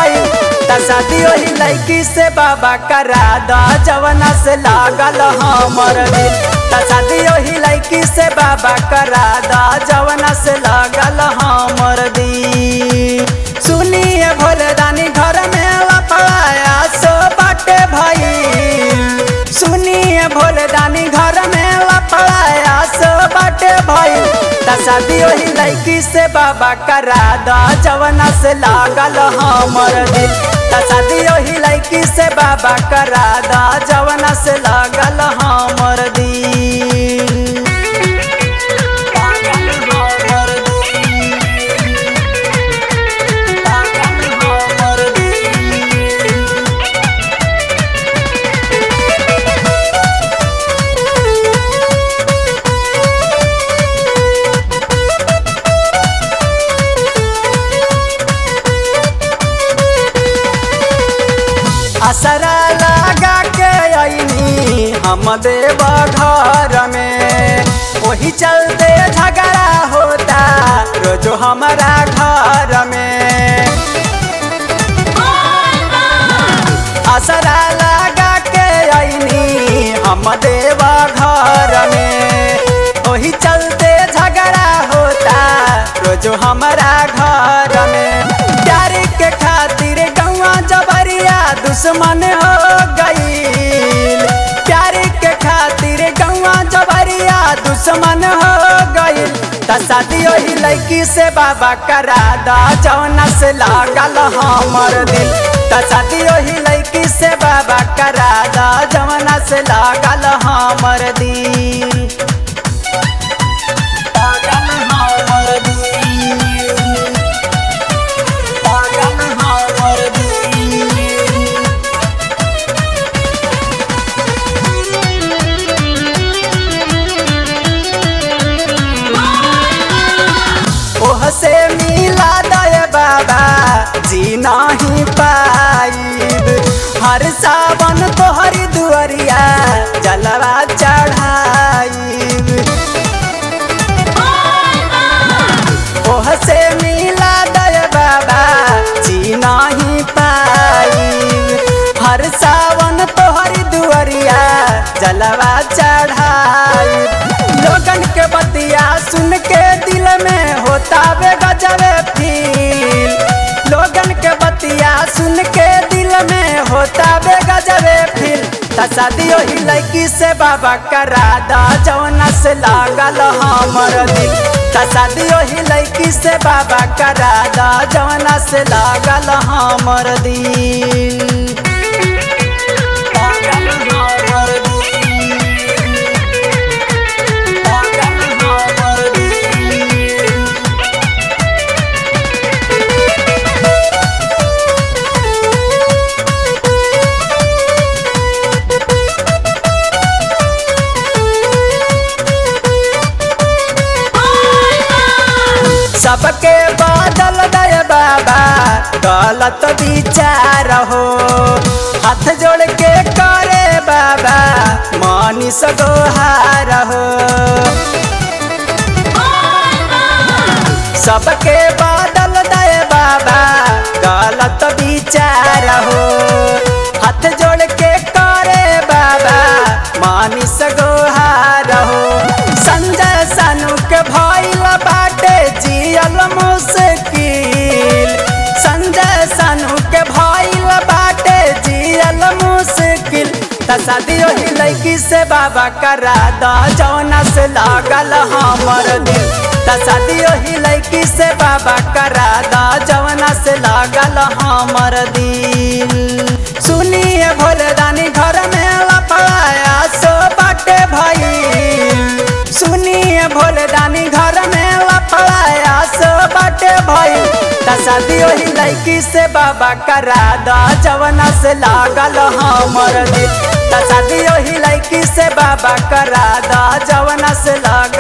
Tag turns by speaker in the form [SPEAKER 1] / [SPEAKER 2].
[SPEAKER 1] भइल त शादी ओही लड़की से बाबा करा द जवना से लागल हमर दिल त शादी ओही लड़की से बाबा करा द जवना से लागल हमर दिल। सुनिए भोलेदानी घर में लफड़ाया सो बाटे भइल सुनिए भोलेदानी घर में लफड़ाया सो बाटे भइल त शादी ओही लड़की से बाबा करा द जवना से लागल हमर दिल त शादी ओही लड़की से बाबा करा द जवना से लागल हमर दिल। असरा लगा के आईनी हम देव घर में वही चलते झगड़ा होता रोजो हमारा घर में। असरा लगा के आईनी हम देव घर में वही चलते झगड़ा होता रोजो हमारा घर में। प्यार के खातिर गौवा जबरिया दुश्मन हो गईल प्यार के खातिर गौवा जबरिया दुश्मन हो गईल त शादी ओही लड़की से बाबा करा द जवना से लागल हमर दिल त शादी ओही लड़की से बाबा करा द जवना से लागल हमर दिल। ओह से मिला दे बाबा जी नहीं पाइब हर सावन तोहरी दुआरिया जलवा चढ़ाइब। ओह से मिला दे बाबा जी नहीं पाइब हर सावन तोहरी दुआरिया जलवा चढ़ाइब। लोगन के बतिया सुन के दिल में होता वे गजबे फील लोगन के बतिया सुन के दिल में होता वे गजबे फील त शादी ओही लड़की से बाबा करा द जवना से लागल हमर दिल त शादी ओही लड़की से बाबा करा द जवना से लागल हमर दिल। सबके बादल दे बाबा गलत विचार हो हाथ जोड़ के करे बाबा मनीष गोहार हो। सबके बादल दे बाबा गलत विचार हो हाथ जोड़ के करे बाबा मनीष गोहार हो। संजय सानू के भइल बाटे जियल मुश्किल संजय सानू के भइल बाटे जियल मुश्किल त शादी ओही लड़की से बाबा करा द जवना से लागल हमर दिल त शादी ओही लड़की से बाबा करा द जवना से लागल हमर दिल। सुनिए भोलेदानी घर में लफड़ाया सो बाटे भइल सुनिए भोलेदानी घर में लफड़ाया सो बाटे भइल त शादी ओही लड़की से बाबा करा द जवना से लागल हमर दिल त शादी ओही लड़की से बाबा करा द जवना से लागल